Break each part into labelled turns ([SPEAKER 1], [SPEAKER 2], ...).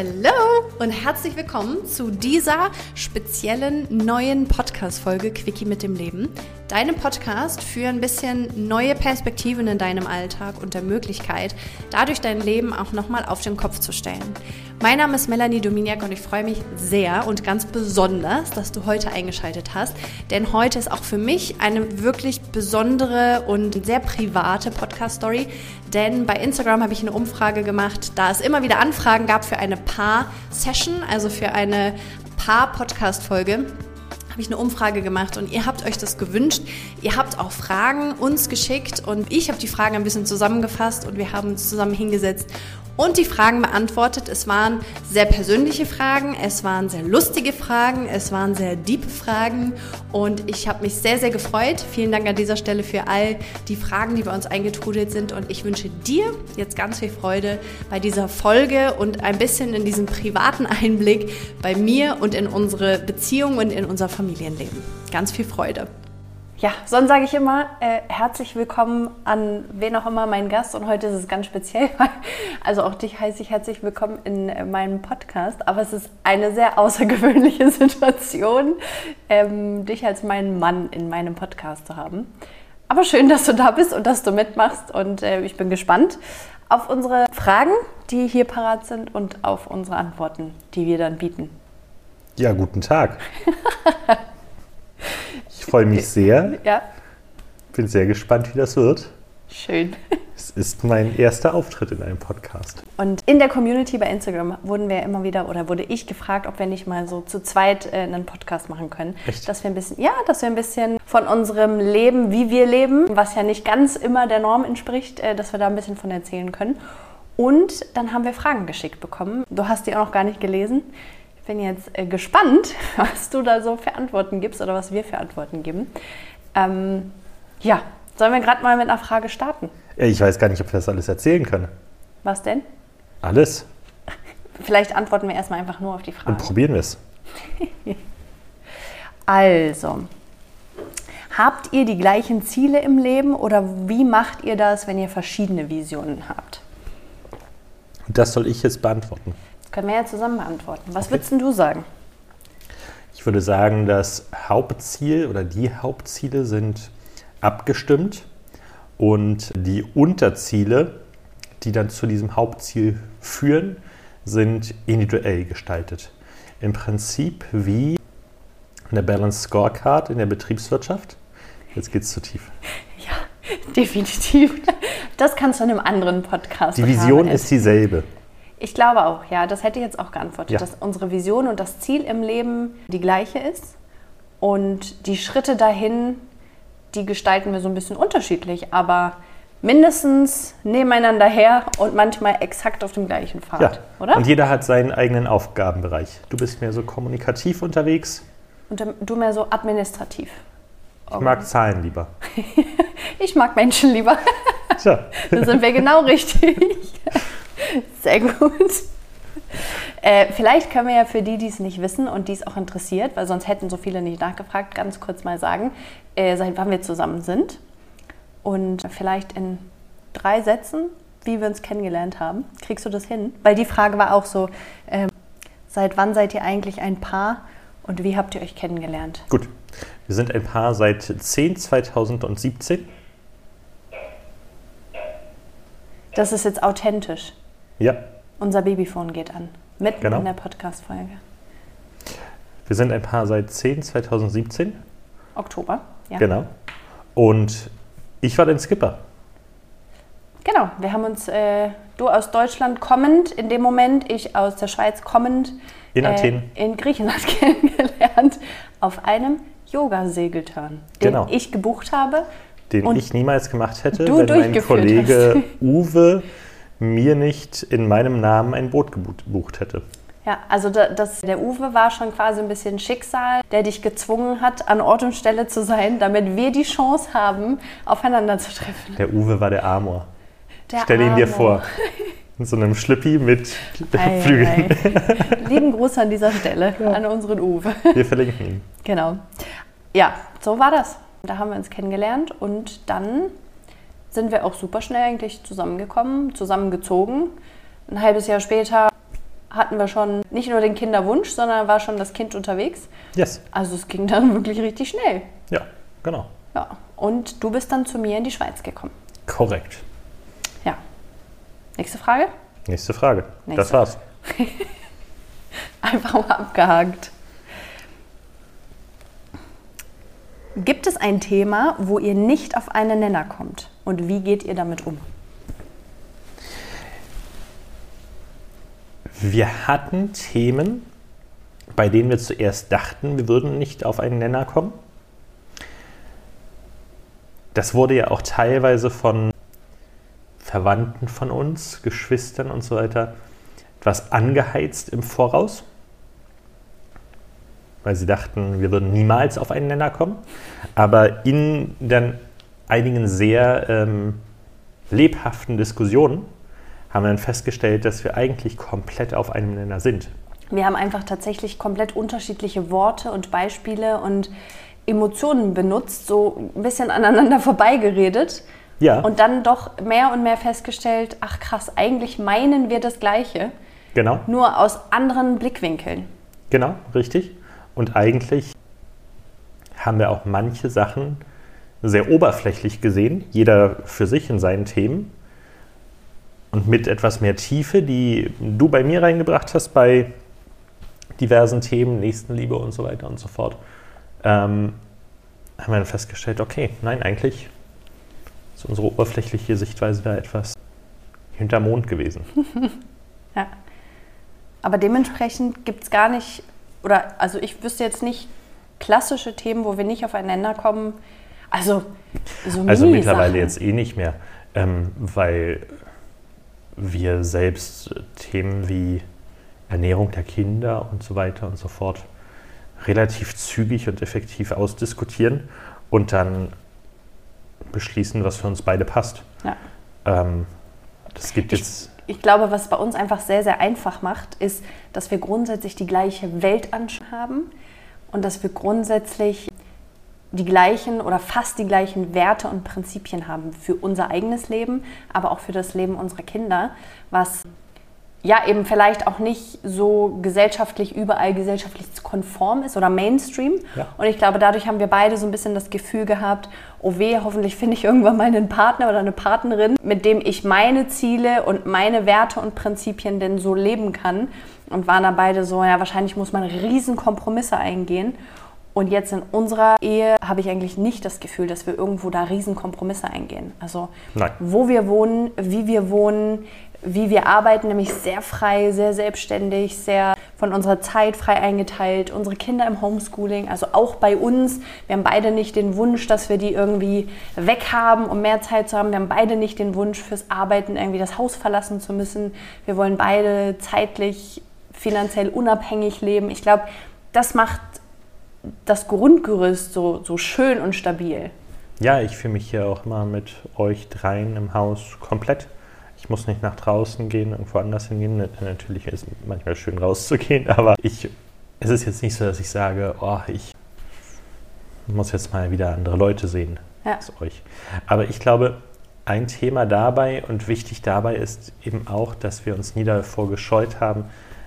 [SPEAKER 1] Hallo und herzlich willkommen zu dieser speziellen neuen Podcast-Folge Quickie mit dem Leben. Deinem Podcast für ein bisschen neue Perspektiven in deinem Alltag und der Möglichkeit, dadurch dein Leben auch nochmal auf den Kopf zu stellen. Mein Name ist Melanie Dominiak und ich freue mich sehr und ganz besonders, dass du heute eingeschaltet hast, denn heute ist auch für mich eine wirklich besondere und sehr private Podcast-Story, denn bei Instagram habe ich eine Umfrage gemacht, da es immer wieder Anfragen gab für eine Paar-Session, also für eine Paar-Podcast-Folge, habe ich eine Umfrage gemacht und ihr habt euch das gewünscht. Ihr habt auch Fragen uns geschickt und ich habe die Fragen ein bisschen zusammengefasst und wir haben uns zusammen hingesetzt und die Fragen beantwortet. Es waren sehr persönliche Fragen, es waren sehr lustige Fragen, es waren sehr deep Fragen und ich habe mich sehr, sehr gefreut. Vielen Dank an dieser Stelle für all die Fragen, die bei uns eingetrudelt sind und ich wünsche dir jetzt ganz viel Freude bei dieser Folge und ein bisschen in diesem privaten Einblick bei mir und in unsere Beziehung und in unser Familienleben. Ganz viel Freude. Ja, sonst sage ich immer herzlich willkommen an wen auch immer mein Gast und heute ist es ganz speziell, also auch dich heiße ich herzlich willkommen in meinem Podcast, aber es ist eine sehr außergewöhnliche Situation, dich als meinen Mann in meinem Podcast zu haben. Aber schön, dass du da bist und dass du mitmachst und ich bin gespannt auf unsere Fragen, die hier parat sind und auf unsere Antworten, die wir dann bieten.
[SPEAKER 2] Ja, guten Tag. Ich freue mich sehr.
[SPEAKER 1] Ja.
[SPEAKER 2] Bin sehr gespannt, wie das wird.
[SPEAKER 1] Schön.
[SPEAKER 2] Es ist mein erster Auftritt in einem Podcast.
[SPEAKER 1] Und in der Community bei Instagram wurde ich gefragt, ob wir nicht mal so zu zweit einen Podcast machen können.
[SPEAKER 2] Echt?
[SPEAKER 1] Dass wir ein bisschen von unserem Leben, wie wir leben, was ja nicht ganz immer der Norm entspricht, dass wir da ein bisschen von erzählen können. Und dann haben wir Fragen geschickt bekommen. Du hast die auch noch gar nicht gelesen. Ich bin jetzt gespannt, was du da so für Antworten gibst oder was wir für Antworten geben. Sollen wir gerade mal mit einer Frage starten?
[SPEAKER 2] Ich weiß gar nicht, ob wir das alles erzählen können.
[SPEAKER 1] Was denn?
[SPEAKER 2] Alles.
[SPEAKER 1] Vielleicht antworten wir erstmal einfach nur auf die Frage.
[SPEAKER 2] Und probieren wir es.
[SPEAKER 1] Also, habt ihr die gleichen Ziele im Leben oder wie macht ihr das, wenn ihr verschiedene Visionen habt?
[SPEAKER 2] Und das soll ich jetzt beantworten.
[SPEAKER 1] Können wir ja zusammen beantworten. Was würdest denn du sagen?
[SPEAKER 2] Ich würde sagen, das Hauptziel oder die Hauptziele sind abgestimmt und die Unterziele, die dann zu diesem Hauptziel führen, sind individuell gestaltet. Im Prinzip wie eine Balanced Scorecard in der Betriebswirtschaft. Jetzt geht es zu tief.
[SPEAKER 1] Ja, definitiv. Das kannst du in einem anderen Podcast
[SPEAKER 2] Die Vision ist dieselbe.
[SPEAKER 1] Ich glaube auch, ja, das hätte ich jetzt auch geantwortet,
[SPEAKER 2] ja.
[SPEAKER 1] Dass unsere Vision und das Ziel im Leben die gleiche ist und die Schritte dahin, die gestalten wir so ein bisschen unterschiedlich, aber mindestens nebeneinander her und manchmal exakt auf dem gleichen Pfad,
[SPEAKER 2] ja.
[SPEAKER 1] Oder?
[SPEAKER 2] Und jeder hat seinen eigenen Aufgabenbereich. Du bist mehr so kommunikativ unterwegs.
[SPEAKER 1] Und du mehr so administrativ.
[SPEAKER 2] Ich mag Zahlen lieber.
[SPEAKER 1] Ich mag Menschen lieber.
[SPEAKER 2] Tja.
[SPEAKER 1] Da sind wir genau richtig. Sehr gut. Vielleicht können wir ja für die es nicht wissen und die es auch interessiert, weil sonst hätten so viele nicht nachgefragt, ganz kurz mal sagen, seit wann wir zusammen sind und vielleicht in 3 Sätzen, wie wir uns kennengelernt haben. Kriegst du das hin? Weil die Frage war auch so, seit wann seid ihr eigentlich ein Paar und wie habt ihr euch kennengelernt?
[SPEAKER 2] Gut, wir sind ein Paar seit 2017.
[SPEAKER 1] Das ist jetzt authentisch.
[SPEAKER 2] Ja.
[SPEAKER 1] Unser Babyphone geht an, mitten
[SPEAKER 2] Genau.
[SPEAKER 1] in der Podcast-Folge.
[SPEAKER 2] Wir sind ein Paar seit 2017.
[SPEAKER 1] Oktober, ja.
[SPEAKER 2] Genau. Und ich war dein Skipper.
[SPEAKER 1] Genau, wir haben uns, du aus Deutschland kommend, in dem Moment, ich aus der Schweiz kommend,
[SPEAKER 2] in Athen.
[SPEAKER 1] In Griechenland kennengelernt, auf einem Yoga-Segeltörn, den
[SPEAKER 2] Genau.
[SPEAKER 1] ich gebucht habe.
[SPEAKER 2] Den
[SPEAKER 1] und
[SPEAKER 2] ich niemals gemacht hätte,
[SPEAKER 1] du
[SPEAKER 2] wenn mein
[SPEAKER 1] durchgeführt
[SPEAKER 2] Kollege Uwe mir nicht in meinem Namen ein Boot gebucht hätte.
[SPEAKER 1] Ja, also der Uwe war schon quasi ein bisschen Schicksal, der dich gezwungen hat, an Ort und Stelle zu sein, damit wir die Chance haben, aufeinander zu treffen.
[SPEAKER 2] Der Uwe war der Amor. Stell ihn dir vor. In so einem Schlippi mit Flügeln.
[SPEAKER 1] Lieben Gruß an dieser Stelle an unseren Uwe.
[SPEAKER 2] Wir verlinken ihn.
[SPEAKER 1] Genau. Ja, so war das. Da haben wir uns kennengelernt und dann sind wir auch super schnell eigentlich zusammengekommen, zusammengezogen. Ein halbes Jahr später hatten wir schon nicht nur den Kinderwunsch, sondern war schon das Kind unterwegs.
[SPEAKER 2] Yes.
[SPEAKER 1] Also es ging dann wirklich richtig schnell.
[SPEAKER 2] Ja, genau.
[SPEAKER 1] Ja. Und du bist dann zu mir in die Schweiz gekommen.
[SPEAKER 2] Korrekt.
[SPEAKER 1] Ja. Nächste Frage?
[SPEAKER 2] Nächste Frage. Das war's.
[SPEAKER 1] Einfach mal abgehakt. Gibt es ein Thema, wo ihr nicht auf einen Nenner kommt? Und wie geht ihr damit um?
[SPEAKER 2] Wir hatten Themen, bei denen wir zuerst dachten, wir würden nicht auf einen Nenner kommen. Das wurde ja auch teilweise von Verwandten von uns, Geschwistern und so weiter, etwas angeheizt im Voraus, weil sie dachten, wir würden niemals auf einen Nenner kommen. Aber in dann einigen sehr lebhaften Diskussionen haben wir dann festgestellt, dass wir eigentlich komplett auf einem Nenner sind.
[SPEAKER 1] Wir haben einfach tatsächlich komplett unterschiedliche Worte und Beispiele und Emotionen benutzt, so ein bisschen aneinander vorbeigeredet.
[SPEAKER 2] Ja.
[SPEAKER 1] Und dann doch mehr und mehr festgestellt, ach krass, eigentlich meinen wir das Gleiche.
[SPEAKER 2] Genau.
[SPEAKER 1] Nur aus anderen Blickwinkeln.
[SPEAKER 2] Genau, richtig. Und eigentlich haben wir auch manche Sachen sehr oberflächlich gesehen, jeder für sich in seinen Themen. Und mit etwas mehr Tiefe, die du bei mir reingebracht hast, bei diversen Themen, Nächstenliebe und so weiter und so fort, haben wir dann festgestellt, okay, nein, eigentlich ist unsere oberflächliche Sichtweise da etwas hinterm Mond gewesen.
[SPEAKER 1] Ja. Aber dementsprechend gibt es gar nicht, oder also ich wüsste jetzt nicht klassische Themen, wo wir nicht aufeinander kommen. Also so
[SPEAKER 2] Also
[SPEAKER 1] Mini-Sachen.
[SPEAKER 2] mittlerweile jetzt eh nicht mehr, weil wir selbst Themen wie Ernährung der Kinder und so weiter und so fort relativ zügig und effektiv ausdiskutieren und dann beschließen, was für uns beide passt.
[SPEAKER 1] Ja.
[SPEAKER 2] Das gibt jetzt...
[SPEAKER 1] Ich glaube, was bei uns einfach sehr, sehr einfach macht, ist, dass wir grundsätzlich die gleiche Weltanschauung haben und dass wir grundsätzlich die gleichen oder fast die gleichen Werte und Prinzipien haben für unser eigenes Leben, aber auch für das Leben unserer Kinder, was ja eben vielleicht auch nicht so überall gesellschaftlich konform ist oder Mainstream.
[SPEAKER 2] Ja.
[SPEAKER 1] Und ich glaube, dadurch haben wir beide so ein bisschen das Gefühl gehabt, oh weh, hoffentlich finde ich irgendwann mal einen Partner oder eine Partnerin, mit dem ich meine Ziele und meine Werte und Prinzipien denn so leben kann. Und waren da beide so, ja, wahrscheinlich muss man riesen Kompromisse eingehen. Und jetzt in unserer Ehe habe ich eigentlich nicht das Gefühl, dass wir irgendwo da riesen Kompromisse eingehen. Also
[SPEAKER 2] Nein.
[SPEAKER 1] Wo wir wohnen, wie wir arbeiten, nämlich sehr frei, sehr selbstständig, sehr von unserer Zeit frei eingeteilt. Unsere Kinder im Homeschooling, also auch bei uns. Wir haben beide nicht den Wunsch, dass wir die irgendwie weghaben, um mehr Zeit zu haben. Wir haben beide nicht den Wunsch, fürs Arbeiten irgendwie das Haus verlassen zu müssen. Wir wollen beide zeitlich, finanziell unabhängig leben. Ich glaube, das macht das Grundgerüst so schön und stabil.
[SPEAKER 2] Ja, ich fühle mich hier auch immer mit euch dreien im Haus komplett. Ich muss nicht nach draußen gehen, irgendwo anders hingehen. Natürlich ist es manchmal schön rauszugehen, aber es ist jetzt nicht so, dass ich sage, oh, ich muss jetzt mal wieder andere Leute sehen als euch. Aber ich glaube, ein Thema dabei und wichtig dabei ist eben auch, dass wir uns nie davor gescheut haben,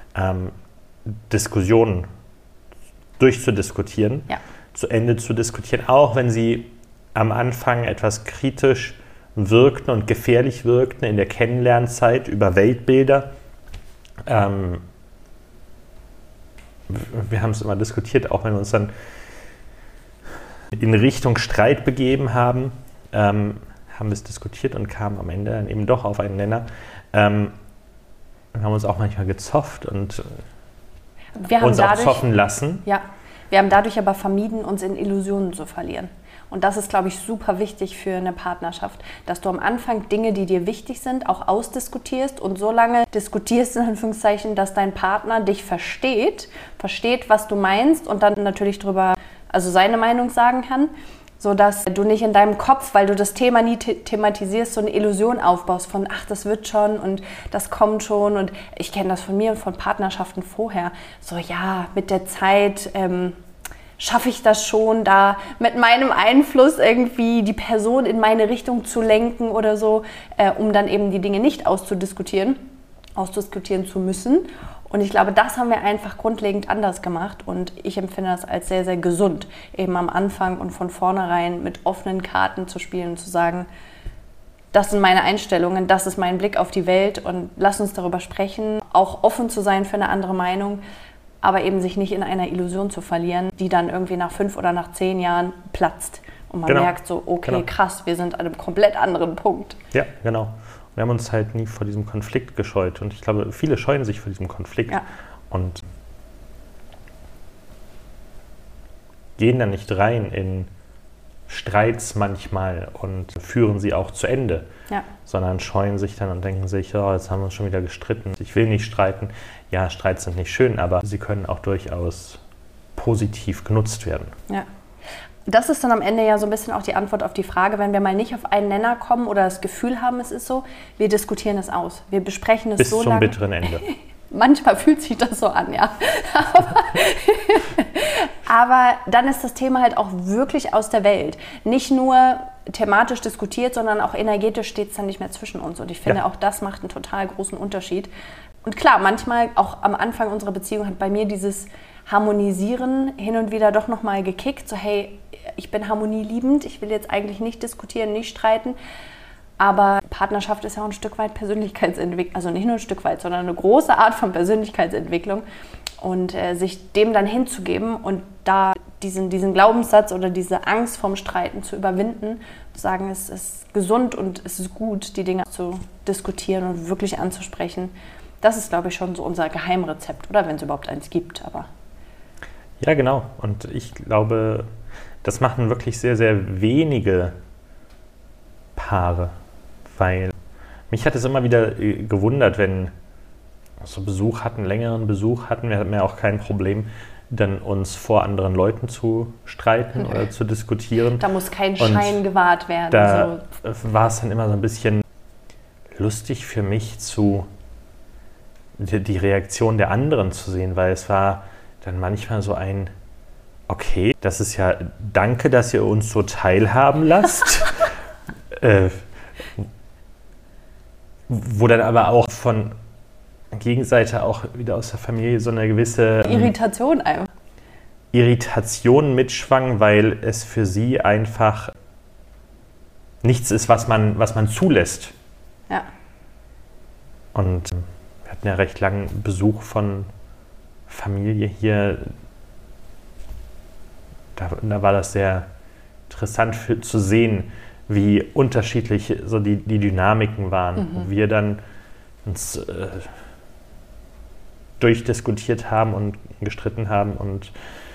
[SPEAKER 2] Diskussionen durchzudiskutieren, zu Ende zu diskutieren, auch wenn sie am Anfang etwas kritisch wirkten und gefährlich wirkten in der Kennenlernzeit über Weltbilder. Wir haben es immer diskutiert, auch wenn wir uns dann in Richtung Streit begeben haben, haben wir es diskutiert und kamen am Ende dann eben doch auf einen Nenner. Wir haben uns auch manchmal gezofft und uns auch zoffen lassen.
[SPEAKER 1] Ja, wir haben dadurch aber vermieden, uns in Illusionen zu verlieren. Und das ist, glaube ich, super wichtig für eine Partnerschaft, dass du am Anfang Dinge, die dir wichtig sind, auch ausdiskutierst und so lange diskutierst, in Anführungszeichen, dass dein Partner dich versteht, was du meinst und dann natürlich drüber, also seine Meinung sagen kann, sodass du nicht in deinem Kopf, weil du das Thema nie thematisierst, so eine Illusion aufbaust von, ach, das wird schon und das kommt schon. Und ich kenne das von mir und von Partnerschaften vorher. So, ja, mit der Zeit schaffe ich das schon, da mit meinem Einfluss irgendwie die Person in meine Richtung zu lenken oder so, um dann eben die Dinge nicht auszudiskutieren zu müssen. Und ich glaube, das haben wir einfach grundlegend anders gemacht und ich empfinde das als sehr, sehr gesund, eben am Anfang und von vornherein mit offenen Karten zu spielen und zu sagen, das sind meine Einstellungen, das ist mein Blick auf die Welt und lass uns darüber sprechen, auch offen zu sein für eine andere Meinung, aber eben sich nicht in einer Illusion zu verlieren, die dann irgendwie nach 5 oder nach 10 Jahren platzt. Und man merkt so, okay, krass, wir sind an einem komplett anderen Punkt.
[SPEAKER 2] Ja, genau. Wir haben uns halt nie vor diesem Konflikt gescheut. Und ich glaube, viele scheuen sich vor diesem Konflikt und gehen da nicht rein in Streits manchmal und führen sie auch zu Ende, sondern scheuen sich dann und denken sich, oh, jetzt haben wir uns schon wieder gestritten. Ich will nicht streiten. Ja, Streits sind nicht schön, aber sie können auch durchaus positiv genutzt werden.
[SPEAKER 1] Ja. Das ist dann am Ende ja so ein bisschen auch die Antwort auf die Frage, wenn wir mal nicht auf einen Nenner kommen oder das Gefühl haben, es ist so, wir diskutieren es aus. Wir besprechen es so lange.
[SPEAKER 2] Bis zum bitteren Ende.
[SPEAKER 1] Manchmal fühlt sich das so an, ja. Aber dann ist das Thema halt auch wirklich aus der Welt. Nicht nur thematisch diskutiert, sondern auch energetisch steht es dann nicht mehr zwischen uns. Und ich finde, auch das macht einen total großen Unterschied. Und klar, manchmal auch am Anfang unserer Beziehung hat bei mir dieses Harmonisieren hin und wieder doch nochmal gekickt. So, hey, ich bin harmonieliebend, ich will jetzt eigentlich nicht diskutieren, nicht streiten. Aber Partnerschaft ist ja auch ein Stück weit Persönlichkeitsentwicklung, also nicht nur ein Stück weit, sondern eine große Art von Persönlichkeitsentwicklung. Und sich dem dann hinzugeben und da diesen Glaubenssatz oder diese Angst vorm Streiten zu überwinden, zu sagen, es ist gesund und es ist gut, die Dinge zu diskutieren und wirklich anzusprechen. Das ist, glaube ich, schon so unser Geheimrezept, oder? Wenn es überhaupt eins gibt, aber...
[SPEAKER 2] Ja, genau. Und ich glaube, das machen wirklich sehr, sehr wenige Paare, weil mich hat es immer wieder gewundert, wenn wir so Besuch hatten, längeren Besuch hatten. Wir hatten ja auch kein Problem, dann uns vor anderen Leuten zu streiten oder zu diskutieren.
[SPEAKER 1] Da muss kein Schein gewahrt werden.
[SPEAKER 2] Da war es dann immer so ein bisschen lustig für mich, die Reaktion der anderen zu sehen, weil es war dann manchmal so ein, okay, das ist ja, danke, dass ihr uns so teilhaben lasst. Wo dann aber auch von Gegenseite auch wieder aus der Familie so eine gewisse Irritation mitschwang, weil es für sie einfach nichts ist, was man zulässt.
[SPEAKER 1] Ja.
[SPEAKER 2] Und wir hatten ja recht langen Besuch von Familie hier. Da war das sehr interessant zu sehen, wie unterschiedlich so die Dynamiken waren. Wo wir dann uns durchdiskutiert haben und gestritten haben und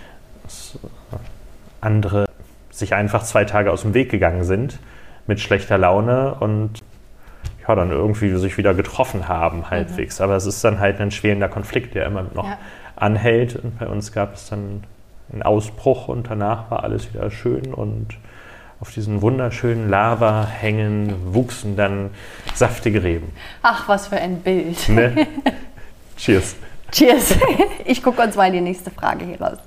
[SPEAKER 2] andere sich einfach 2 Tage aus dem Weg gegangen sind mit schlechter Laune und ja, dann irgendwie sich wieder getroffen haben halbwegs. Aber es ist dann halt ein schwelender Konflikt, der immer noch anhält. Und bei uns gab es dann einen Ausbruch und danach war alles wieder schön und auf diesen wunderschönen Lavahängen wuchsen dann saftige Reben.
[SPEAKER 1] Ach, was für ein Bild.
[SPEAKER 2] Ne? Cheers.
[SPEAKER 1] Cheers. Ich gucke uns mal die nächste Frage hier raus.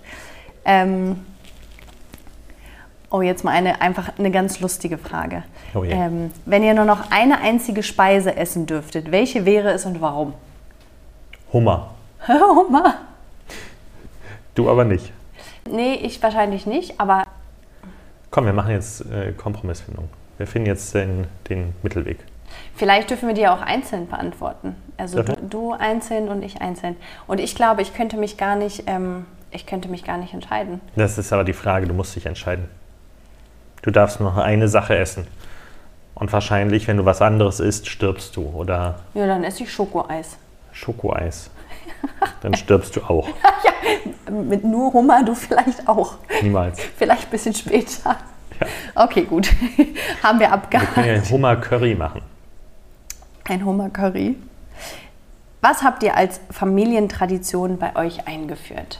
[SPEAKER 1] Jetzt mal einfach eine ganz lustige Frage.
[SPEAKER 2] Oh yeah.
[SPEAKER 1] Wenn ihr nur noch eine einzige Speise essen dürftet, welche wäre es und warum?
[SPEAKER 2] Hummer.
[SPEAKER 1] Hummer?
[SPEAKER 2] Du aber nicht.
[SPEAKER 1] Nee, ich wahrscheinlich nicht, aber...
[SPEAKER 2] Komm, wir machen jetzt Kompromissfindung. Wir finden jetzt den Mittelweg.
[SPEAKER 1] Vielleicht dürfen wir die ja auch einzeln beantworten. Also du einzeln und ich einzeln. Und ich glaube, ich könnte mich gar nicht entscheiden.
[SPEAKER 2] Das ist aber die Frage, du musst dich entscheiden. Du darfst nur noch eine Sache essen. Und wahrscheinlich, wenn du was anderes isst, stirbst du, oder?
[SPEAKER 1] Ja, dann esse ich Schokoeis.
[SPEAKER 2] Schokoeis. Dann stirbst du auch.
[SPEAKER 1] Ja, mit nur Hummer, du vielleicht auch.
[SPEAKER 2] Niemals.
[SPEAKER 1] Vielleicht ein bisschen später.
[SPEAKER 2] Ja.
[SPEAKER 1] Okay, gut. Haben wir abgehakt.
[SPEAKER 2] Wir können ja Hummer-Curry machen.
[SPEAKER 1] Ein Hummer-Curry. Was habt ihr als Familientradition bei euch eingeführt?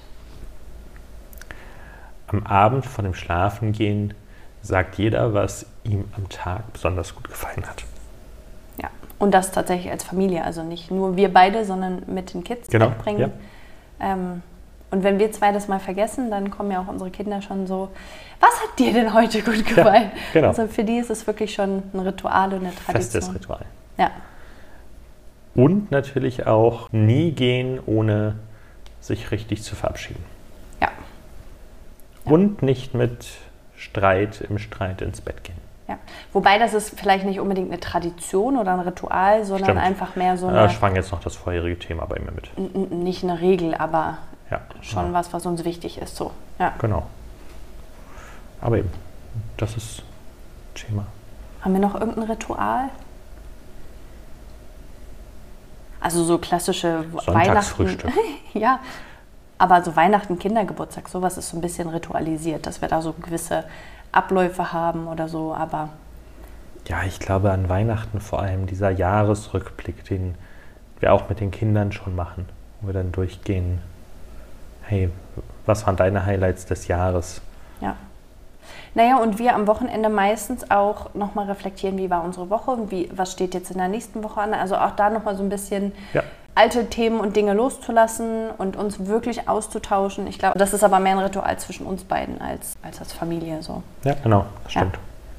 [SPEAKER 2] Am Abend vor dem Schlafengehen sagt jeder, was ihm am Tag besonders gut gefallen hat.
[SPEAKER 1] Ja, und das tatsächlich als Familie, also nicht nur wir beide, sondern mit den Kids mitbringen. Ja. Und wenn wir 2 das mal vergessen, dann kommen ja auch unsere Kinder schon so, was hat dir denn heute gut gefallen? Ja, genau. Also für die ist es wirklich schon ein Ritual und eine Tradition.
[SPEAKER 2] Festes Ritual.
[SPEAKER 1] Ja.
[SPEAKER 2] Und natürlich auch nie gehen, ohne sich richtig zu verabschieden.
[SPEAKER 1] Ja.
[SPEAKER 2] Und nicht mit im Streit ins Bett gehen.
[SPEAKER 1] Ja. Wobei das ist vielleicht nicht unbedingt eine Tradition oder ein Ritual, sondern
[SPEAKER 2] Stimmt.
[SPEAKER 1] einfach mehr so eine...
[SPEAKER 2] schwang jetzt noch das vorherige Thema bei mir mit.
[SPEAKER 1] Nicht eine Regel, aber schon
[SPEAKER 2] ja.
[SPEAKER 1] was uns wichtig ist. So. Ja.
[SPEAKER 2] Genau. Aber eben, das ist Thema.
[SPEAKER 1] Haben wir noch irgendein Ritual? Also so klassische
[SPEAKER 2] Sonntagsfrühstück.
[SPEAKER 1] Weihnachten. Ja, aber so Weihnachten, Kindergeburtstag, sowas ist so ein bisschen ritualisiert, dass wir da so gewisse Abläufe haben oder so, aber...
[SPEAKER 2] Ja, ich glaube an Weihnachten vor allem dieser Jahresrückblick, den wir auch mit den Kindern schon machen, wo wir dann durchgehen, hey, was waren deine Highlights des Jahres?
[SPEAKER 1] Ja. Naja, und wir am Wochenende meistens auch nochmal reflektieren, wie war unsere Woche und was steht jetzt in der nächsten Woche an. Also auch da nochmal so ein bisschen alte Themen und Dinge loszulassen und uns wirklich auszutauschen. Ich glaube, das ist aber mehr ein Ritual zwischen uns beiden als Familie. So.
[SPEAKER 2] Ja, genau, das stimmt.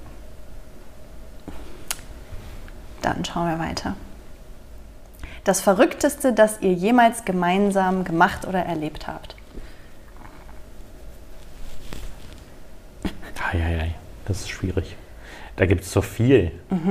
[SPEAKER 1] Dann schauen wir weiter. Das Verrückteste, das ihr jemals gemeinsam gemacht oder erlebt habt?
[SPEAKER 2] Eieiei, das ist schwierig. Da gibt es so viel.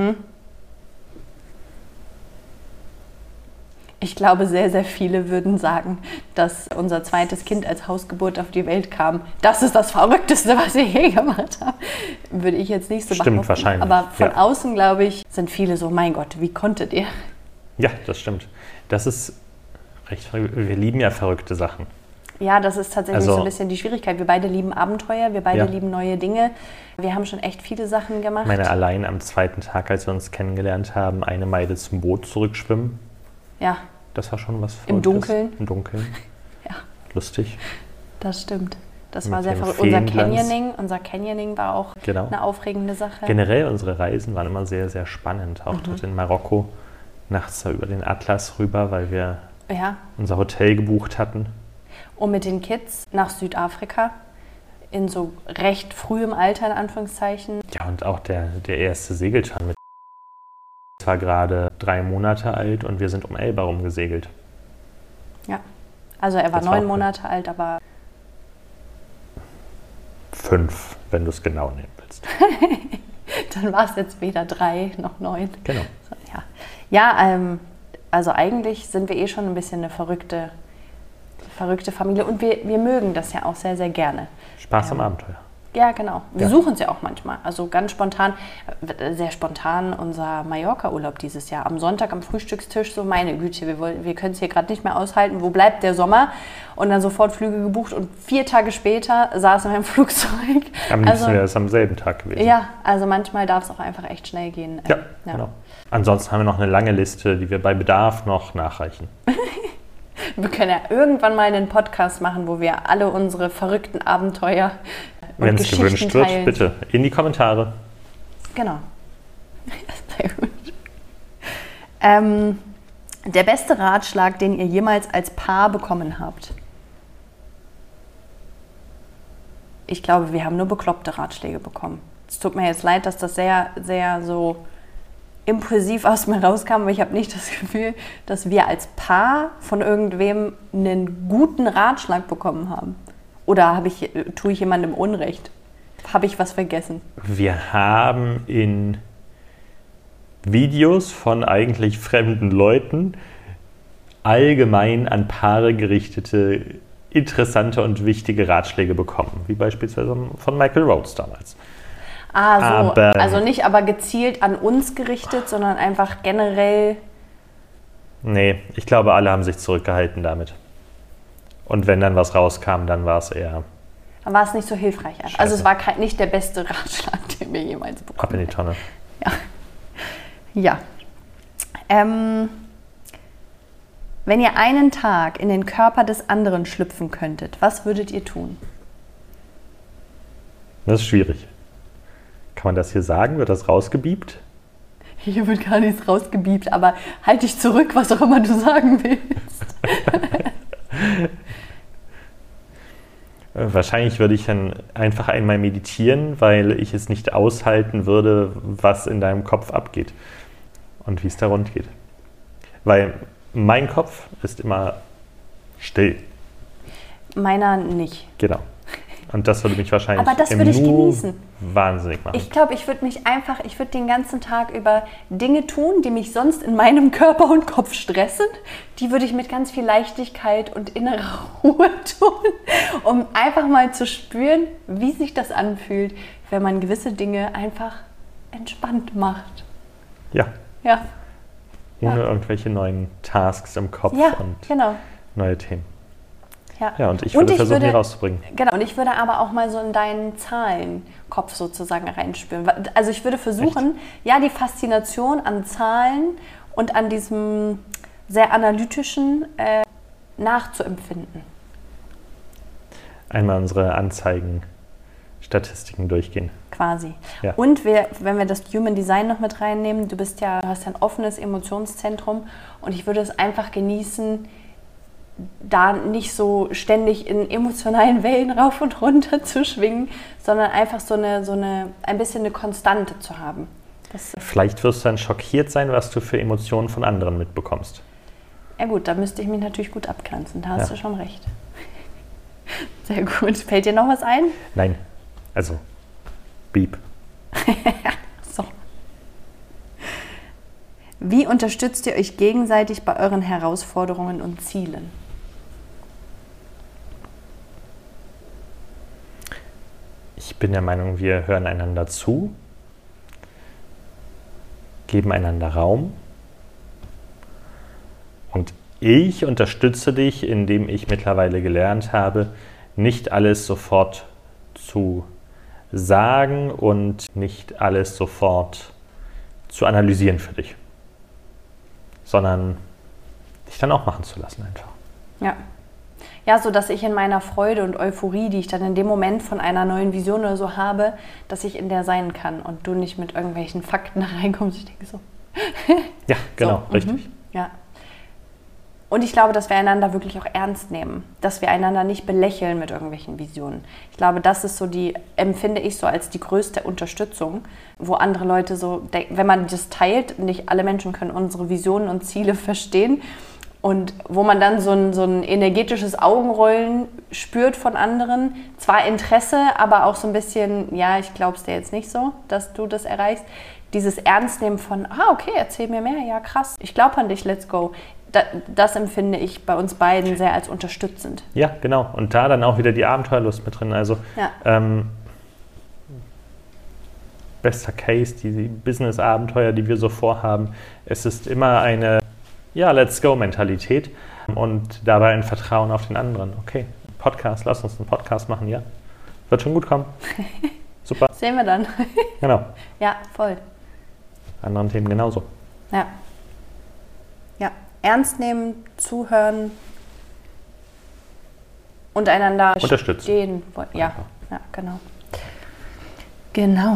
[SPEAKER 1] Ich glaube, sehr, sehr viele würden sagen, dass unser zweites Kind als Hausgeburt auf die Welt kam. Das ist das Verrückteste, was wir je gemacht haben. Würde ich jetzt nicht so behaupten.
[SPEAKER 2] Stimmt, wahrscheinlich.
[SPEAKER 1] Aber von außen, glaube ich, sind viele so, mein Gott, wie konntet ihr?
[SPEAKER 2] Ja, das stimmt. Das ist recht verrückt. Wir lieben ja verrückte Sachen.
[SPEAKER 1] Ja, das ist tatsächlich so ein bisschen die Schwierigkeit. Wir beide lieben Abenteuer, wir beide lieben neue Dinge. Wir haben schon echt viele Sachen gemacht.
[SPEAKER 2] Ich meine, allein am zweiten Tag, als wir uns kennengelernt haben, eine Meile zum Boot zurückschwimmen.
[SPEAKER 1] Ja.
[SPEAKER 2] Das war schon was Verrücktes.
[SPEAKER 1] Im Dunkeln.
[SPEAKER 2] Im Dunkeln.
[SPEAKER 1] Ja.
[SPEAKER 2] Lustig.
[SPEAKER 1] Das stimmt. Das
[SPEAKER 2] Mit
[SPEAKER 1] war sehr
[SPEAKER 2] dem
[SPEAKER 1] verrückt. Unser Canyoning war auch eine aufregende Sache.
[SPEAKER 2] Generell unsere Reisen waren immer sehr, sehr spannend. Auch dort in Marokko nachts über den Atlas rüber, weil wir unser Hotel gebucht hatten.
[SPEAKER 1] Und mit den Kids nach Südafrika in so recht frühem Alter, in Anführungszeichen.
[SPEAKER 2] Ja, und auch der erste Segeltag mit war gerade 3 Monate alt und wir sind um Elba rumgesegelt.
[SPEAKER 1] Ja, also er war 9 Monate alt, aber...
[SPEAKER 2] 5, wenn du es genau nehmen willst.
[SPEAKER 1] Dann war es jetzt weder 3 noch 9.
[SPEAKER 2] Genau.
[SPEAKER 1] So, ja, also eigentlich sind wir schon ein bisschen eine verrückte Familie und wir mögen das ja auch sehr, sehr gerne.
[SPEAKER 2] Spaß am Abenteuer.
[SPEAKER 1] Ja, genau. Wir suchen es ja auch manchmal. Also ganz spontan, sehr spontan unser Mallorca-Urlaub dieses Jahr. Am Sonntag am Frühstückstisch, so meine Güte, wir können es hier gerade nicht mehr aushalten. Wo bleibt der Sommer? Und dann sofort Flüge gebucht und 4 Tage später saßen wir im Flugzeug.
[SPEAKER 2] Am liebsten wäre es am selben Tag gewesen.
[SPEAKER 1] Ja, also manchmal darf es auch einfach echt schnell gehen.
[SPEAKER 2] Ja, genau. Ansonsten haben wir noch eine lange Liste, die wir bei Bedarf noch nachreichen.
[SPEAKER 1] Wir können ja irgendwann mal einen Podcast machen, wo wir alle unsere verrückten Abenteuer
[SPEAKER 2] wenn es gewünscht wird, bitte in die Kommentare.
[SPEAKER 1] Genau. Sehr gut. Der beste Ratschlag, den ihr jemals als Paar bekommen habt? Ich glaube, wir haben nur bekloppte Ratschläge bekommen. Es tut mir jetzt leid, dass das sehr, sehr so impulsiv aus mir rauskam, aber ich habe nicht das Gefühl, dass wir als Paar von irgendwem einen guten Ratschlag bekommen haben. Oder tue ich jemandem Unrecht? Habe ich was vergessen?
[SPEAKER 2] Wir haben in Videos von eigentlich fremden Leuten allgemein an Paare gerichtete, interessante und wichtige Ratschläge bekommen. Wie beispielsweise von Michael Rhodes damals.
[SPEAKER 1] Also nicht aber gezielt an uns gerichtet, sondern einfach generell...
[SPEAKER 2] Nee, ich glaube, alle haben sich zurückgehalten damit. Und wenn dann was rauskam, dann war es eher...
[SPEAKER 1] Dann war es nicht so hilfreich. Scheiße. Also es war nicht der beste Ratschlag, den wir jemals bekommen haben.
[SPEAKER 2] Ab in die Tonne.
[SPEAKER 1] Ja. Wenn ihr einen Tag in den Körper des anderen schlüpfen könntet, was würdet ihr tun?
[SPEAKER 2] Das ist schwierig. Kann man das hier sagen? Wird das rausgebiebt?
[SPEAKER 1] Hier wird gar nichts rausgebiebt, aber halt dich zurück, was auch immer du sagen willst.
[SPEAKER 2] Wahrscheinlich würde ich dann einfach einmal meditieren, weil ich es nicht aushalten würde, was in deinem Kopf abgeht und wie es da rund geht. Weil mein Kopf ist immer still.
[SPEAKER 1] Meiner nicht.
[SPEAKER 2] Genau. Und das würde mich wahrscheinlich
[SPEAKER 1] Aber das würde ich genießen.
[SPEAKER 2] Wahnsinnig machen.
[SPEAKER 1] Ich glaube, ich würde den ganzen Tag über Dinge tun, die mich sonst in meinem Körper und Kopf stressen. Die würde ich mit ganz viel Leichtigkeit und innerer Ruhe tun, um einfach mal zu spüren, wie sich das anfühlt, wenn man gewisse Dinge einfach entspannt macht.
[SPEAKER 2] Ja.
[SPEAKER 1] Ja.
[SPEAKER 2] Ohne irgendwelche neuen Tasks im Kopf und neue Themen. Ja, und ich würde versuchen, die rauszubringen.
[SPEAKER 1] Genau, und ich würde aber auch mal so in deinen Zahlenkopf sozusagen reinspüren. Also ich würde versuchen, die Faszination an Zahlen und an diesem sehr analytischen nachzuempfinden.
[SPEAKER 2] Einmal unsere Anzeigen-Statistiken durchgehen.
[SPEAKER 1] Quasi.
[SPEAKER 2] Ja.
[SPEAKER 1] Und wenn wir das Human Design noch mit reinnehmen, du hast ja ein offenes Emotionszentrum und ich würde es einfach genießen, da nicht so ständig in emotionalen Wellen rauf und runter zu schwingen, sondern einfach ein bisschen eine Konstante zu haben.
[SPEAKER 2] Vielleicht wirst du dann schockiert sein, was du für Emotionen von anderen mitbekommst.
[SPEAKER 1] Ja gut, da müsste ich mich natürlich gut abgrenzen, da hast du schon recht. Sehr gut. Fällt dir noch was ein?
[SPEAKER 2] Nein, also Beep.
[SPEAKER 1] So. Wie unterstützt ihr euch gegenseitig bei euren Herausforderungen und Zielen?
[SPEAKER 2] Ich bin der Meinung, wir hören einander zu, geben einander Raum und ich unterstütze dich, indem ich mittlerweile gelernt habe, nicht alles sofort zu sagen und nicht alles sofort zu analysieren für dich, sondern dich dann auch machen zu lassen einfach.
[SPEAKER 1] Ja, so dass ich in meiner Freude und Euphorie, die ich dann in dem Moment von einer neuen Vision oder so habe, dass ich in der sein kann und du nicht mit irgendwelchen Fakten da reinkommst. Ich denke so.
[SPEAKER 2] Ja, genau, so, richtig.
[SPEAKER 1] Ja. Und ich glaube, dass wir einander wirklich auch ernst nehmen, dass wir einander nicht belächeln mit irgendwelchen Visionen. Ich glaube, das ist empfinde ich so als die größte Unterstützung, wo andere Leute so denken, wenn man das teilt, nicht alle Menschen können unsere Visionen und Ziele verstehen. Und wo man dann so ein energetisches Augenrollen spürt von anderen. Zwar Interesse, aber auch so ein bisschen, ich glaube es dir jetzt nicht so, dass du das erreichst. Dieses Ernstnehmen von, okay, erzähl mir mehr, ja krass, ich glaube an dich, let's go. Das empfinde ich bei uns beiden sehr als unterstützend. Ja,
[SPEAKER 2] genau. Und da dann auch wieder die Abenteuerlust mit drin. Also bester Case, die Business-Abenteuer, die wir so vorhaben. Es ist immer eine Let's-go-Mentalität und dabei ein Vertrauen auf den anderen. Okay, Podcast, lass uns einen Podcast machen, ja. Wird schon gut kommen. Super.
[SPEAKER 1] Sehen wir dann.
[SPEAKER 2] Genau.
[SPEAKER 1] Ja, voll.
[SPEAKER 2] Anderen Themen genauso.
[SPEAKER 1] Ja. Ernst nehmen, zuhören und einander
[SPEAKER 2] unterstützen.
[SPEAKER 1] Ja, genau. Genau.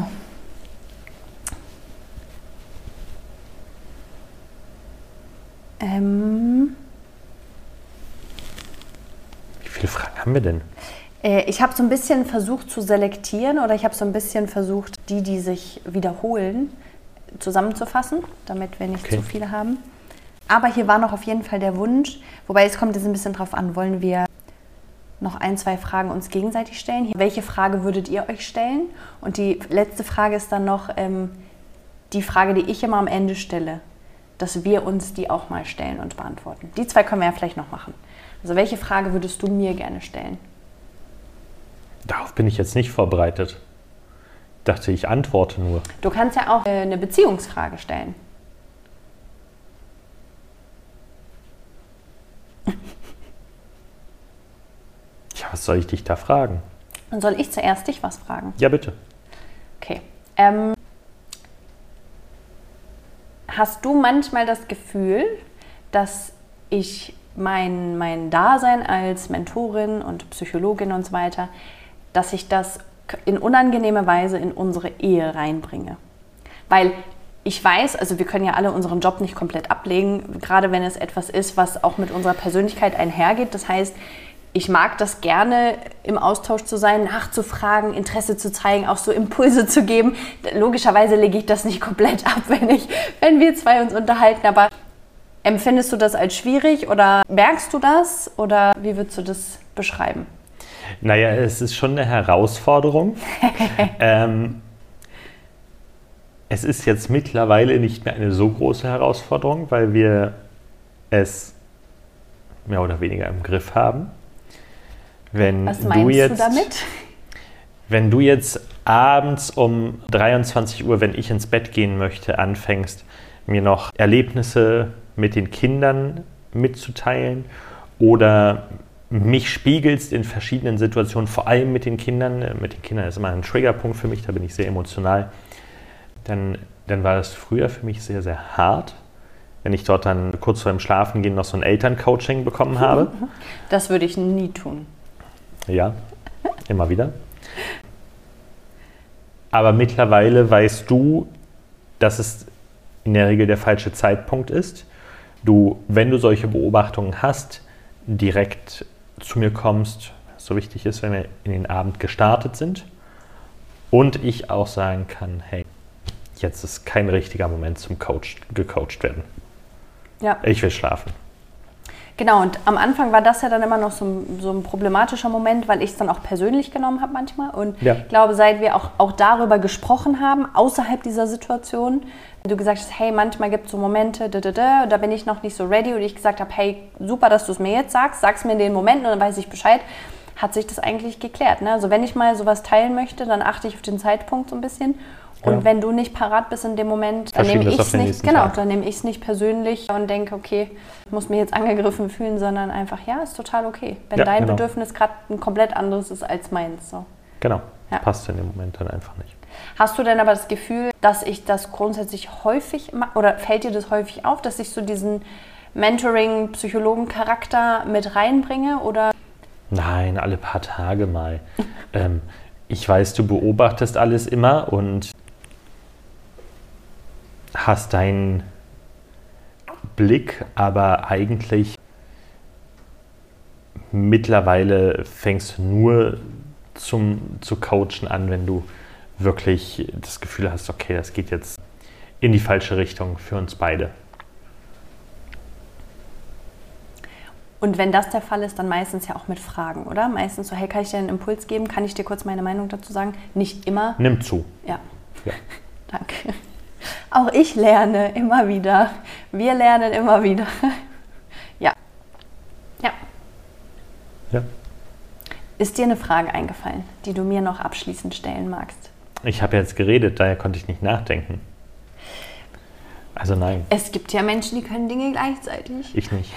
[SPEAKER 2] Wie viele Fragen haben wir denn?
[SPEAKER 1] Ich habe so ein bisschen versucht zu selektieren oder ich habe so ein bisschen versucht, die sich wiederholen, zusammenzufassen, damit wir nicht zu viele haben. Aber hier war noch auf jeden Fall der Wunsch, wobei es kommt jetzt ein bisschen drauf an, wollen wir noch 1, 2 Fragen uns gegenseitig stellen? Welche Frage würdet ihr euch stellen? Und die letzte Frage ist dann noch die Frage, die ich immer am Ende stelle, dass wir uns die auch mal stellen und beantworten. Die 2 können wir ja vielleicht noch machen. Also welche Frage würdest du mir gerne stellen?
[SPEAKER 2] Darauf bin ich jetzt nicht vorbereitet. Ich dachte, ich antworte nur.
[SPEAKER 1] Du kannst ja auch eine Beziehungsfrage stellen.
[SPEAKER 2] Ja, was soll ich dich da fragen?
[SPEAKER 1] Dann soll ich zuerst dich was fragen?
[SPEAKER 2] Ja, bitte.
[SPEAKER 1] Okay. Hast du manchmal das Gefühl, dass ich mein Dasein als Mentorin und Psychologin und so weiter, dass ich das in unangenehme Weise in unsere Ehe reinbringe? Weil ich weiß, also wir können ja alle unseren Job nicht komplett ablegen, gerade wenn es etwas ist, was auch mit unserer Persönlichkeit einhergeht. Das heißt, ich mag das gerne, im Austausch zu sein, nachzufragen, Interesse zu zeigen, auch so Impulse zu geben. Logischerweise lege ich das nicht komplett ab, wenn wir 2 uns unterhalten, aber Empfindest du das als schwierig oder merkst du das oder wie würdest du das beschreiben?
[SPEAKER 2] Naja, es ist schon eine Herausforderung. Es ist jetzt mittlerweile nicht mehr eine so große Herausforderung, weil wir es mehr oder weniger im Griff haben.
[SPEAKER 1] Was meinst du damit?
[SPEAKER 2] Wenn du jetzt abends um 23 Uhr, wenn ich ins Bett gehen möchte, anfängst, mir noch Erlebnisse mit den Kindern mitzuteilen oder mich spiegelst in verschiedenen Situationen, vor allem mit den Kindern. Mit den Kindern ist immer ein Triggerpunkt für mich, da bin ich sehr emotional. Dann war das früher für mich sehr, sehr hart, wenn ich dort dann kurz vor dem Schlafengehen noch so ein Elterncoaching bekommen habe.
[SPEAKER 1] Das würde ich nie tun.
[SPEAKER 2] Ja, immer wieder. Aber mittlerweile weißt du, dass es in der Regel der falsche Zeitpunkt ist. Du, wenn du solche Beobachtungen hast, direkt zu mir kommst, was so wichtig ist, wenn wir in den Abend gestartet sind und ich auch sagen kann, hey, jetzt ist kein richtiger Moment zum gecoacht werden.
[SPEAKER 1] Ja.
[SPEAKER 2] Ich will schlafen.
[SPEAKER 1] Genau, und am Anfang war das ja dann immer noch so ein problematischer Moment, weil ich es dann auch persönlich genommen habe manchmal. Und ich glaube, seit wir auch darüber gesprochen haben, außerhalb dieser Situation, du gesagt hast, hey, manchmal gibt es so Momente, da bin ich noch nicht so ready. Und ich gesagt habe, hey, super, dass du es mir jetzt sagst, sag's mir in den Momenten und dann weiß ich Bescheid, hat sich das eigentlich geklärt. Ne? Also wenn ich mal sowas teilen möchte, dann achte ich auf den Zeitpunkt so ein bisschen. Und wenn du nicht parat bist in dem Moment, dann nehme ich es nicht, dann nehme ich es nicht persönlich und denke, okay, ich muss mich jetzt angegriffen fühlen, sondern einfach, ja, ist total okay. Wenn dein Bedürfnis gerade ein komplett anderes ist als meins. So.
[SPEAKER 2] Genau, passt in dem Moment dann einfach nicht.
[SPEAKER 1] Hast du denn aber das Gefühl, dass ich das grundsätzlich häufig mache, oder fällt dir das häufig auf, dass ich so diesen Mentoring-Psychologen-Charakter mit reinbringe, oder?
[SPEAKER 2] Nein, alle paar Tage mal. Ich weiß, du beobachtest alles immer und hast deinen Blick, aber eigentlich mittlerweile fängst du nur zu coachen an, wenn du wirklich das Gefühl hast, okay, das geht jetzt in die falsche Richtung für uns beide.
[SPEAKER 1] Und wenn das der Fall ist, dann meistens ja auch mit Fragen, oder? Meistens so, hey, kann ich dir einen Impuls geben? Kann ich dir kurz meine Meinung dazu sagen? Nicht immer.
[SPEAKER 2] Nimm zu.
[SPEAKER 1] Ja. Danke. Auch ich lerne immer wieder. Wir lernen immer wieder. Ja. Ist dir eine Frage eingefallen, die du mir noch abschließend stellen magst?
[SPEAKER 2] Ich habe jetzt geredet, daher konnte ich nicht nachdenken. Also nein.
[SPEAKER 1] Es gibt ja Menschen, die können Dinge gleichzeitig.
[SPEAKER 2] Ich nicht.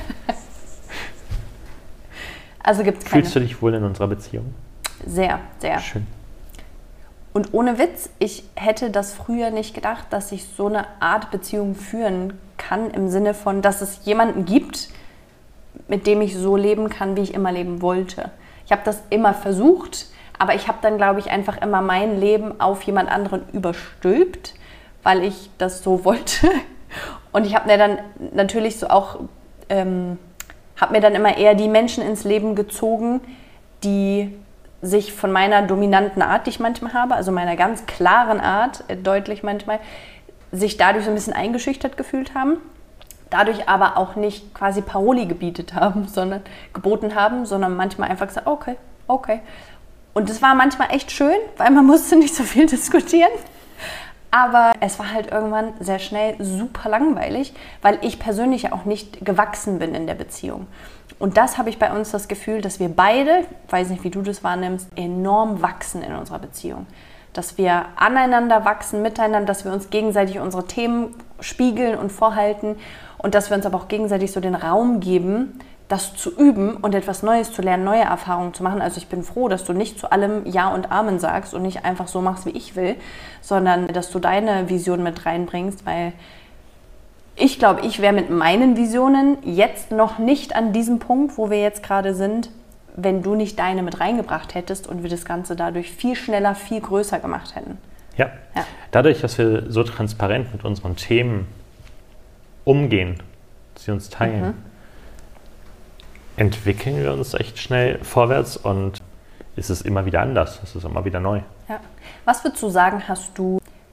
[SPEAKER 1] Also gibt's keine.
[SPEAKER 2] Fühlst du dich wohl in unserer Beziehung?
[SPEAKER 1] Sehr, sehr.
[SPEAKER 2] Schön.
[SPEAKER 1] Und ohne Witz, ich hätte das früher nicht gedacht, dass ich so eine Art Beziehung führen kann, im Sinne von, dass es jemanden gibt, mit dem ich so leben kann, wie ich immer leben wollte. Ich habe das immer versucht, aber ich habe dann, glaube ich, einfach immer mein Leben auf jemand anderen überstülpt, weil ich das so wollte. Und ich habe mir dann natürlich so auch, habe mir dann immer eher die Menschen ins Leben gezogen, die sich von meiner dominanten Art, die ich manchmal habe, also meiner ganz klaren Art, deutlich manchmal, sich dadurch so ein bisschen eingeschüchtert gefühlt haben, dadurch aber auch nicht quasi Paroli geboten haben, sondern manchmal einfach gesagt, okay. Und das war manchmal echt schön, weil man musste nicht so viel diskutieren. Aber es war halt irgendwann sehr schnell super langweilig, weil ich persönlich ja auch nicht gewachsen bin in der Beziehung. Und das habe ich bei uns das Gefühl, dass wir beide, ich weiß nicht, wie du das wahrnimmst, enorm wachsen in unserer Beziehung. Dass wir aneinander wachsen, miteinander, dass wir uns gegenseitig unsere Themen spiegeln und vorhalten und dass wir uns aber auch gegenseitig so den Raum geben, das zu üben und etwas Neues zu lernen, neue Erfahrungen zu machen. Also ich bin froh, dass du nicht zu allem Ja und Amen sagst und nicht einfach so machst, wie ich will, sondern dass du deine Vision mit reinbringst, weil ich glaube, ich wäre mit meinen Visionen jetzt noch nicht an diesem Punkt, wo wir jetzt gerade sind, wenn du nicht deine mit reingebracht hättest und wir das Ganze dadurch viel schneller, viel größer gemacht hätten.
[SPEAKER 2] Ja. Dadurch, dass wir so transparent mit unseren Themen umgehen, sie uns teilen, entwickeln wir uns echt schnell vorwärts und es ist immer wieder anders, es ist immer wieder neu.
[SPEAKER 1] Ja. Was würdest du sagen, hast du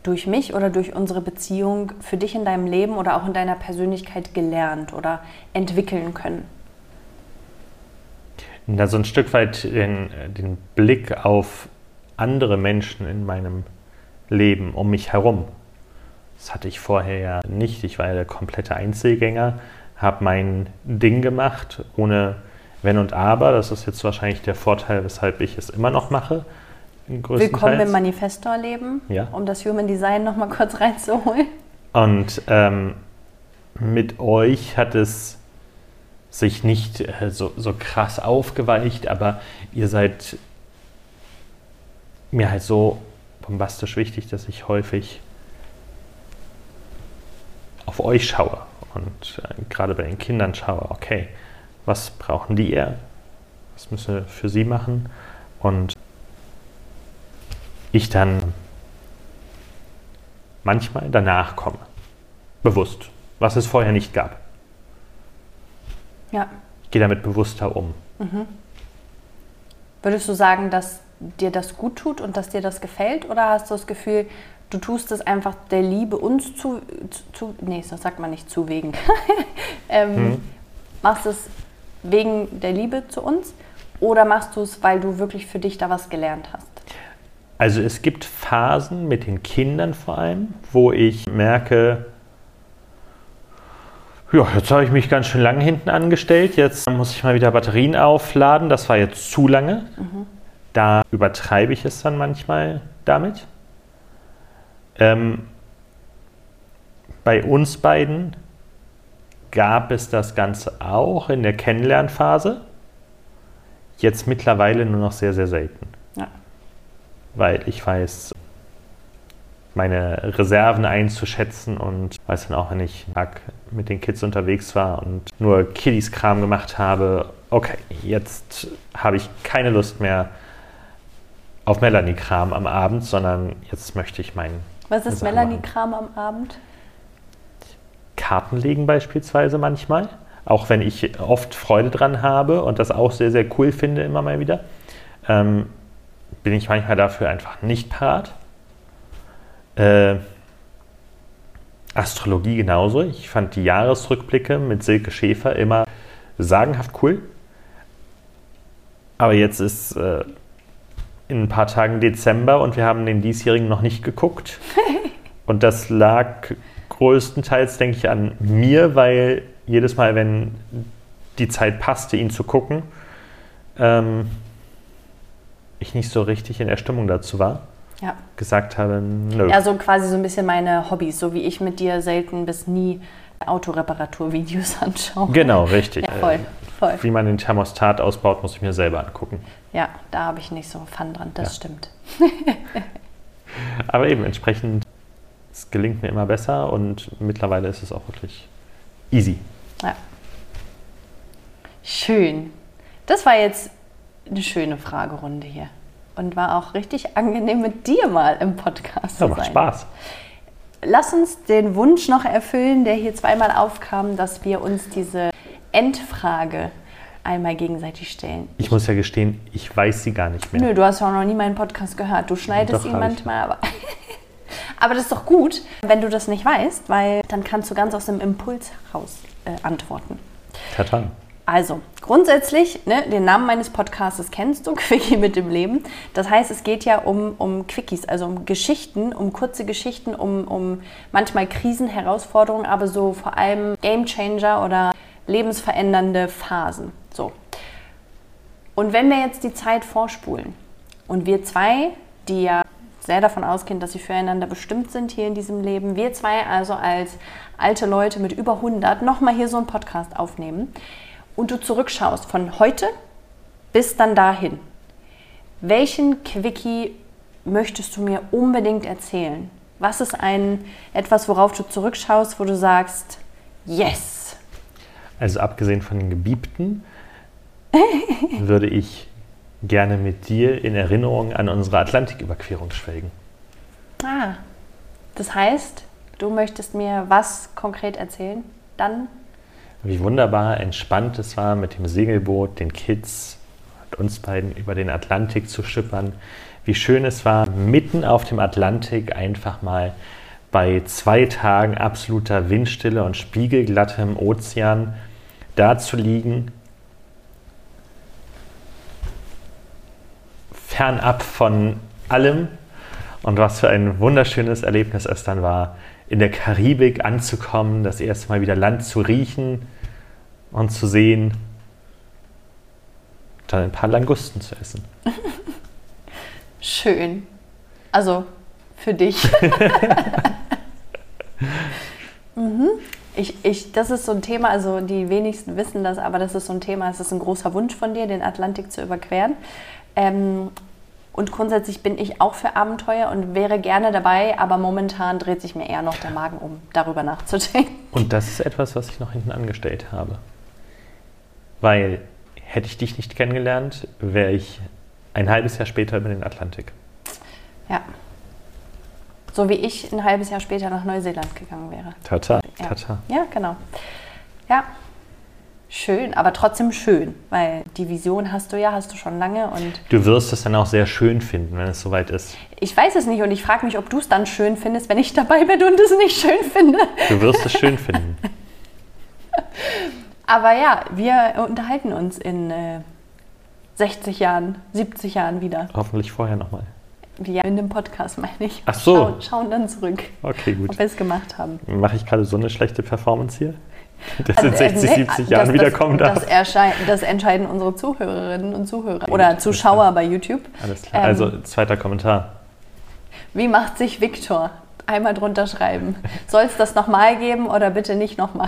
[SPEAKER 1] durch mich oder durch unsere Beziehung für dich in deinem Leben oder auch in deiner Persönlichkeit gelernt oder entwickeln können?
[SPEAKER 2] Na, so ein Stück weit den Blick auf andere Menschen in meinem Leben um mich herum. Das hatte ich vorher ja nicht. Ich war ja der komplette Einzelgänger, habe mein Ding gemacht, ohne Wenn und Aber. Das ist jetzt wahrscheinlich der Vorteil, weshalb ich es immer noch mache.
[SPEAKER 1] Willkommen im Manifestor-Leben,
[SPEAKER 2] ja.
[SPEAKER 1] Um das Human Design nochmal kurz reinzuholen.
[SPEAKER 2] Und mit euch hat es sich nicht so krass aufgeweicht, aber ihr seid mir halt so bombastisch wichtig, dass ich häufig auf euch schaue und gerade bei den Kindern schaue, okay, was brauchen die eher? Was müssen wir für sie machen? Und ich dann manchmal danach komme. Bewusst. Was es vorher nicht gab.
[SPEAKER 1] Ja.
[SPEAKER 2] Ich gehe damit bewusster um.
[SPEAKER 1] Mhm. Würdest du sagen, dass dir das gut tut und dass dir das gefällt? Oder hast du das Gefühl, du tust es einfach der Liebe uns nee, das sagt man nicht zu wegen. Machst du es wegen der Liebe zu uns? Oder machst du es, weil du wirklich für dich da was gelernt hast?
[SPEAKER 2] Also es gibt Phasen mit den Kindern vor allem, wo ich merke, ja, jetzt habe ich mich ganz schön lange hinten angestellt, jetzt muss ich mal wieder Batterien aufladen, das war jetzt zu lange. Mhm. Da übertreibe ich es dann manchmal damit. Bei uns beiden gab es das Ganze auch in der Kennenlernphase, jetzt mittlerweile nur noch sehr, sehr selten. Ja. Weil ich weiß, meine Reserven einzuschätzen und weiß dann auch, wenn ich mit den Kids unterwegs war und nur Kiddies-Kram gemacht habe, okay, jetzt habe ich keine Lust mehr auf Melanie-Kram am Abend, sondern jetzt möchte ich meinen.
[SPEAKER 1] Was ist Melanie-Kram am Abend?
[SPEAKER 2] Karten legen beispielsweise manchmal, auch wenn ich oft Freude dran habe und das auch sehr, sehr cool finde immer mal wieder, bin ich manchmal dafür einfach nicht parat. Astrologie genauso. Ich fand die Jahresrückblicke mit Silke Schäfer immer sagenhaft cool. Aber jetzt ist in ein paar Tagen Dezember und wir haben den diesjährigen noch nicht geguckt. Und das lag größtenteils, denke ich, an mir, weil jedes Mal, wenn die Zeit passte, ihn zu gucken, ich nicht so richtig in der Stimmung dazu war. Ja. Gesagt habe, nö.
[SPEAKER 1] Ja, so quasi so ein bisschen meine Hobbys, so wie ich mit dir selten bis nie Autoreparaturvideos anschaue.
[SPEAKER 2] Genau, richtig.
[SPEAKER 1] Ja, voll.
[SPEAKER 2] Wie man den Thermostat ausbaut, muss ich mir selber angucken.
[SPEAKER 1] Ja, da habe ich nicht so Fun dran, das stimmt.
[SPEAKER 2] Aber eben entsprechend, es gelingt mir immer besser und mittlerweile ist es auch wirklich easy.
[SPEAKER 1] Ja. Schön. Das war jetzt eine schöne Fragerunde hier. Und war auch richtig angenehm mit dir mal im Podcast zu sein.
[SPEAKER 2] Macht Spaß.
[SPEAKER 1] Lass uns den Wunsch noch erfüllen, der hier zweimal aufkam, dass wir uns diese Endfrage einmal gegenseitig stellen.
[SPEAKER 2] Ich muss ja gestehen, ich weiß sie gar nicht mehr.
[SPEAKER 1] Nö, du hast ja auch noch nie meinen Podcast gehört. Du schneidest ihn manchmal, aber das ist doch gut, wenn du das nicht weißt, weil dann kannst du ganz aus dem Impuls heraus antworten.
[SPEAKER 2] Total.
[SPEAKER 1] Also, grundsätzlich, den Namen meines Podcasts kennst du, Quickie mit dem Leben. Das heißt, es geht ja um Quickies, also um Geschichten, um kurze Geschichten, um manchmal Krisen, Herausforderungen, aber so vor allem Gamechanger oder lebensverändernde Phasen. So. Und wenn wir jetzt die Zeit vorspulen und wir zwei, die ja sehr davon ausgehen, dass sie füreinander bestimmt sind hier in diesem Leben, wir zwei also als alte Leute mit über 100 nochmal hier so einen Podcast aufnehmen, und du zurückschaust von heute bis dann dahin, welchen Quickie möchtest du mir unbedingt erzählen? Was ist etwas, worauf du zurückschaust, wo du sagst, yes?
[SPEAKER 2] Also abgesehen von den Gebiebten würde ich gerne mit dir in Erinnerung an unsere Atlantiküberquerung schwelgen.
[SPEAKER 1] Ah, das heißt, du möchtest mir was konkret erzählen? Dann?
[SPEAKER 2] Wie wunderbar entspannt es war, mit dem Segelboot, den Kids und uns beiden über den Atlantik zu schippern. wie schön es war, mitten auf dem Atlantik einfach mal bei 2 Tagen absoluter Windstille und spiegelglattem Ozean da zu liegen, fernab von allem. Und was für ein wunderschönes Erlebnis es dann war, in der Karibik anzukommen, das erste Mal wieder Land zu riechen und zu sehen, dann ein paar Langusten zu essen.
[SPEAKER 1] Schön. Also für dich. Das ist so ein Thema, also die wenigsten wissen das, aber das ist so ein Thema, es ist ein großer Wunsch von dir, den Atlantik zu überqueren. Und grundsätzlich bin ich auch für Abenteuer und wäre gerne dabei, aber momentan dreht sich mir eher noch der Magen um, darüber nachzudenken.
[SPEAKER 2] Und das ist etwas, was ich noch hinten angestellt habe. Weil, hätte ich dich nicht kennengelernt, wäre ich ein halbes Jahr später über den Atlantik.
[SPEAKER 1] Ja. So wie ich ein halbes Jahr später nach Neuseeland gegangen wäre.
[SPEAKER 2] Tata,
[SPEAKER 1] ja.
[SPEAKER 2] tata.
[SPEAKER 1] Ja, genau. Ja, schön, aber trotzdem schön, weil die Vision hast du schon lange. Und
[SPEAKER 2] du wirst es dann auch sehr schön finden, wenn es soweit ist.
[SPEAKER 1] Ich weiß es nicht und ich frage mich, ob du es dann schön findest, wenn ich dabei bin und es nicht schön finde.
[SPEAKER 2] Du wirst es schön finden.
[SPEAKER 1] Aber ja, wir unterhalten uns in 60 Jahren, 70 Jahren wieder.
[SPEAKER 2] Hoffentlich vorher nochmal.
[SPEAKER 1] Ja, in dem Podcast meine ich.
[SPEAKER 2] Ach so.
[SPEAKER 1] Schauen dann zurück,
[SPEAKER 2] okay, gut.
[SPEAKER 1] ob wir es gemacht haben.
[SPEAKER 2] Mache ich gerade so eine schlechte Performance hier? Dass in 60, 70 Jahren wiederkommen darf?
[SPEAKER 1] Das entscheiden unsere Zuhörerinnen und Zuhörer. Oder Zuschauer bei YouTube.
[SPEAKER 2] Alles klar. Also, zweiter Kommentar.
[SPEAKER 1] Wie macht sich Viktor? Einmal drunter schreiben. Soll es das nochmal geben oder bitte nicht nochmal?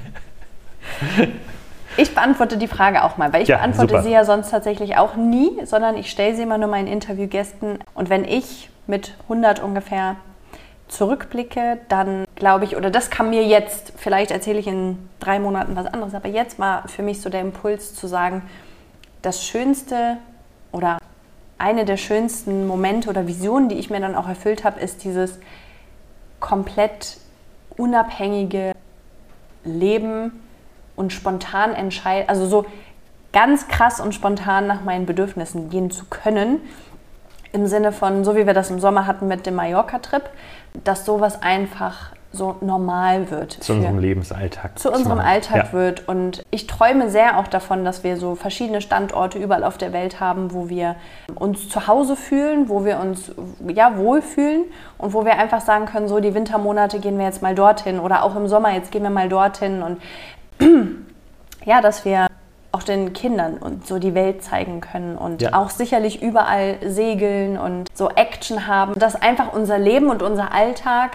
[SPEAKER 1] Ich beantworte die Frage auch mal, weil ich beantworte sie ja sonst tatsächlich auch nie, sondern ich stelle sie immer nur meinen Interviewgästen. Und wenn ich mit 100 ungefähr zurückblicke, dann glaube ich, oder das kam mir jetzt, vielleicht erzähle ich in 3 Monaten was anderes, aber jetzt war für mich so der Impuls zu sagen, das Schönste oder eine der schönsten Momente oder Visionen, die ich mir dann auch erfüllt habe, ist dieses komplett unabhängige Leben und spontan entscheiden, also so ganz krass und spontan nach meinen Bedürfnissen gehen zu können, im Sinne von, so wie wir das im Sommer hatten mit dem Mallorca-Trip, dass sowas einfach so normal wird.
[SPEAKER 2] Zu unserem Lebensalltag.
[SPEAKER 1] Zu unserem Alltag wird. Und ich träume sehr auch davon, dass wir so verschiedene Standorte überall auf der Welt haben, wo wir uns zu Hause fühlen, wo wir uns wohlfühlen und wo wir einfach sagen können, so die Wintermonate gehen wir jetzt mal dorthin oder auch im Sommer, jetzt gehen wir mal dorthin und ja, dass wir auch den Kindern und so die Welt zeigen können und auch sicherlich überall segeln und so Action haben, dass einfach unser Leben und unser Alltag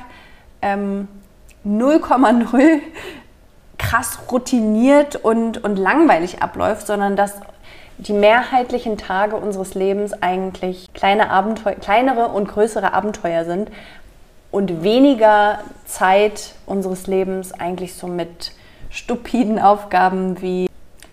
[SPEAKER 1] 0,0 krass routiniert und langweilig abläuft, sondern dass die mehrheitlichen Tage unseres Lebens eigentlich kleinere und größere Abenteuer sind und weniger Zeit unseres Lebens eigentlich so mit stupiden Aufgaben wie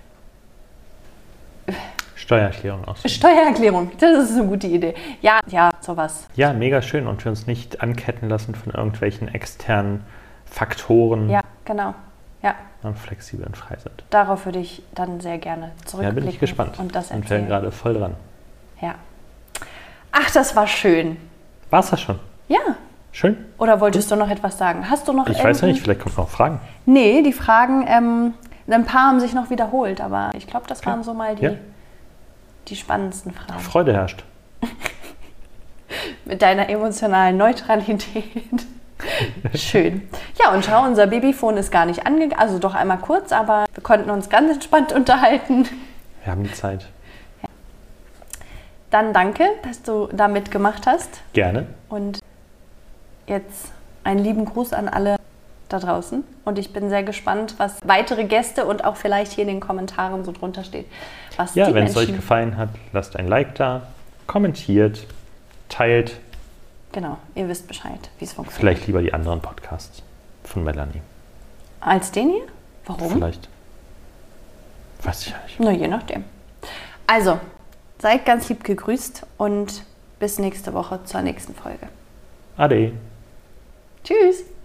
[SPEAKER 2] Steuererklärung ausfüllen.
[SPEAKER 1] Steuererklärung, das ist eine gute Idee. Ja, sowas.
[SPEAKER 2] Ja, mega schön und wir uns nicht anketten lassen von irgendwelchen externen Faktoren.
[SPEAKER 1] Ja, genau. Ja.
[SPEAKER 2] Und flexibel und frei sind.
[SPEAKER 1] Darauf würde ich dann sehr gerne zurückblicken.
[SPEAKER 2] Ja, bin ich gespannt.
[SPEAKER 1] Und das erzählen.
[SPEAKER 2] Und wären gerade voll dran.
[SPEAKER 1] Ja. Ach, das war schön.
[SPEAKER 2] War's das schon?
[SPEAKER 1] Ja.
[SPEAKER 2] Schön.
[SPEAKER 1] Oder wolltest du noch etwas sagen? Hast du noch
[SPEAKER 2] Ich weiß ja nicht, vielleicht kommen noch Fragen.
[SPEAKER 1] Nee, die Fragen, ein paar haben sich noch wiederholt, aber ich glaube, das waren so mal die spannendsten Fragen.
[SPEAKER 2] Freude herrscht.
[SPEAKER 1] Mit deiner emotionalen Neutralität. Schön. Ja, und schau, unser Babyphone ist gar nicht angegangen, also doch einmal kurz, aber wir konnten uns ganz entspannt unterhalten.
[SPEAKER 2] Wir haben die Zeit.
[SPEAKER 1] Ja. Dann danke, dass du da mitgemacht hast.
[SPEAKER 2] Gerne.
[SPEAKER 1] Und jetzt einen lieben Gruß an alle da draußen. Und ich bin sehr gespannt, was weitere Gäste und auch vielleicht hier in den Kommentaren so drunter steht.
[SPEAKER 2] Ja, wenn es euch gefallen hat, lasst ein Like da, kommentiert, teilt.
[SPEAKER 1] Genau, ihr wisst Bescheid, wie es funktioniert.
[SPEAKER 2] Vielleicht lieber die anderen Podcasts von Melanie.
[SPEAKER 1] Als den hier? Warum?
[SPEAKER 2] Vielleicht. Weiß ich ja nicht.
[SPEAKER 1] Na, je nachdem. Also, seid ganz lieb gegrüßt und bis nächste Woche zur nächsten Folge.
[SPEAKER 2] Ade.
[SPEAKER 1] Tschüss.